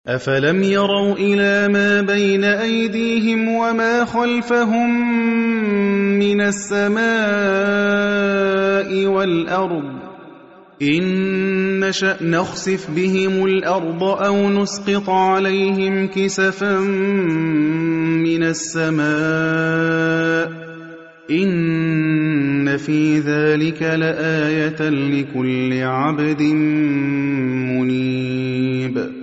أَفَلَمْ يَرَوْا إِلَىٰ مَا بَيْنَ أَيْدِيهِمْ وَمَا خَلْفَهُم مِّنَ السَّمَاءِ وَالْأَرْضِ ۚ إِن نَّشَأْ نَخْسِفْ بِهِمُ الْأَرْضَ أَوْ نُسْقِطْ عَلَيْهِمْ كِسَفًا مِّنَ السَّمَاءِ ۚ إِنَّ فِي ذَٰلِكَ لَآيَةً لِّكُلِّ عَبْدٍ مُّنِيبٍ